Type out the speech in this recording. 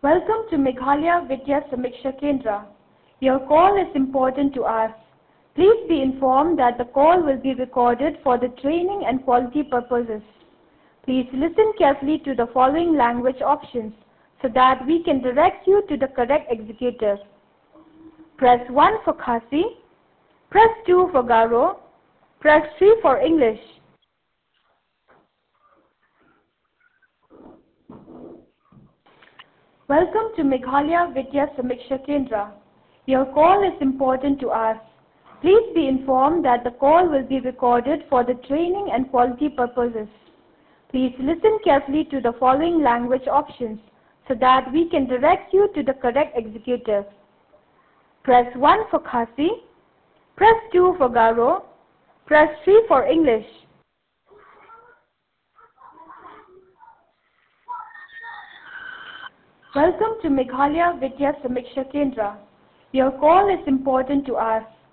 Welcome to Meghalaya Vidya Samiksha Kendra. Your call is important to us. Please be informed that the call will be recorded for the training and quality purposes. Please listen carefully to the following language options so that we can direct you to the correct executive. Press 1 for Khasi, press 2 for Garo, press 3 for English. Welcome to Meghalaya Vidya Samiksha Kendra. Your call is important to us. Please be informed that the call will be recorded for the training and quality purposes. Please listen carefully to the following language options so that we can direct you to the correct executive. Press 1 for Khasi, press 2 for Garo, press 3 for English. Welcome to Meghalaya Vidya Samiksha Kendra. Your call is important to us.